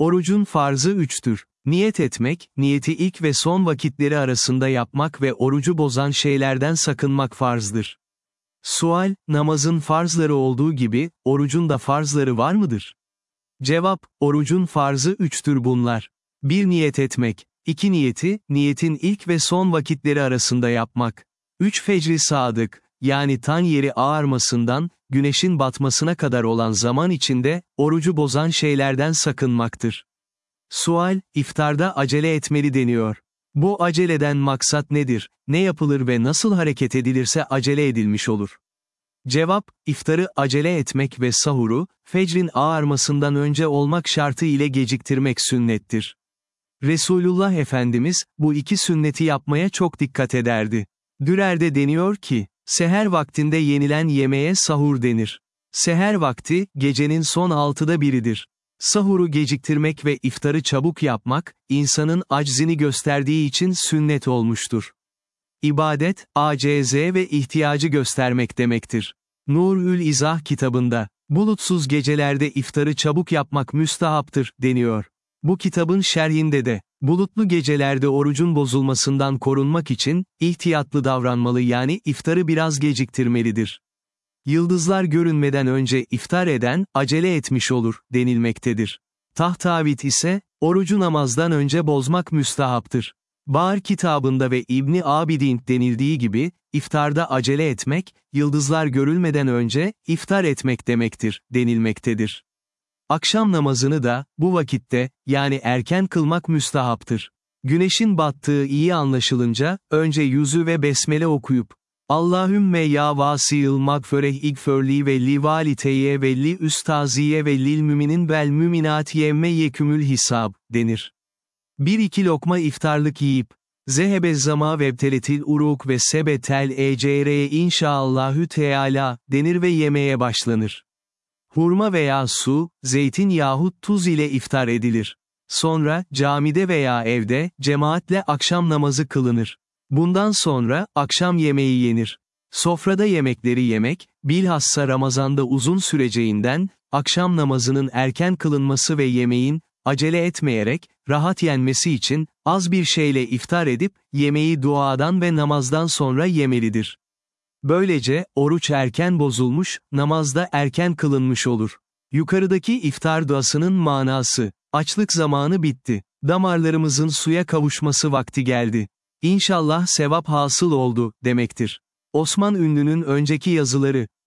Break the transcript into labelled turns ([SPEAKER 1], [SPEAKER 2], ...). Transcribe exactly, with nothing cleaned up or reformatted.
[SPEAKER 1] Orucun farzı üçtür. Niyet etmek, niyeti ilk ve son vakitleri arasında yapmak ve orucu bozan şeylerden sakınmak farzdır. Sual, namazın farzları olduğu gibi, orucun da farzları var mıdır? Cevap, orucun farzı üçtür bunlar. bir Niyet etmek. iki Niyeti, niyetin ilk ve son vakitleri arasında yapmak. üç Fecri sadık, yani tan yeri ağarmasından, güneşin batmasına kadar olan zaman içinde, orucu bozan şeylerden sakınmaktır. Sual, iftarda acele etmeli deniyor. Bu aceleden maksat nedir, ne yapılır ve nasıl hareket edilirse acele edilmiş olur? Cevap, iftarı acele etmek ve sahuru, fecrin ağarmasından önce olmak şartı ile geciktirmek sünnettir. Resulullah Efendimiz, bu iki sünneti yapmaya çok dikkat ederdi. Dürer'de deniyor ki, seher vaktinde yenilen yemeğe sahur denir. Seher vakti, gecenin son altıda biridir. Sahuru geciktirmek ve iftarı çabuk yapmak, insanın aczini gösterdiği için sünnet olmuştur. İbadet, aciz ve ihtiyacı göstermek demektir. Nur-ül İzah kitabında, bulutsuz gecelerde iftarı çabuk yapmak müstahaptır, deniyor. Bu kitabın şerhinde de, bulutlu gecelerde orucun bozulmasından korunmak için, ihtiyatlı davranmalı yani iftarı biraz geciktirmelidir. Yıldızlar görünmeden önce iftar eden, acele etmiş olur, denilmektedir. Tahtavit ise, orucu namazdan önce bozmak müstahaptır. Bağır kitabında ve İbni Abidin denildiği gibi, iftarda acele etmek, yıldızlar görülmeden önce, iftar etmek demektir, denilmektedir. Akşam namazını da, bu vakitte, yani erken kılmak müstahaptır. Güneşin battığı iyi anlaşılınca, önce yüzü ve besmele okuyup, Allahümme ya vasiyil mağfireh igfirli ve li valiteye ve li üstaziye ve lil müminin vel müminat yemme yekümül hisab, denir. Bir iki lokma iftarlık yiyip, zehebe zama vebteletil uruk ve sebetel ecreye inşaallahü teala, denir ve yemeye başlanır. Hurma veya su, zeytin yahut tuz ile iftar edilir. Sonra, camide veya evde, cemaatle akşam namazı kılınır. Bundan sonra, akşam yemeği yenir. Sofrada yemekleri yemek, bilhassa Ramazan'da uzun süreceğinden, akşam namazının erken kılınması ve yemeğin, acele etmeyerek, rahat yenmesi için, az bir şeyle iftar edip, yemeği duadan ve namazdan sonra yemelidir. Böylece, oruç erken bozulmuş, namazda erken kılınmış olur. Yukarıdaki iftar duasının manası, açlık zamanı bitti, damarlarımızın suya kavuşması vakti geldi. İnşallah sevap hasıl oldu, demektir. Osman Ünlü'nün önceki yazıları,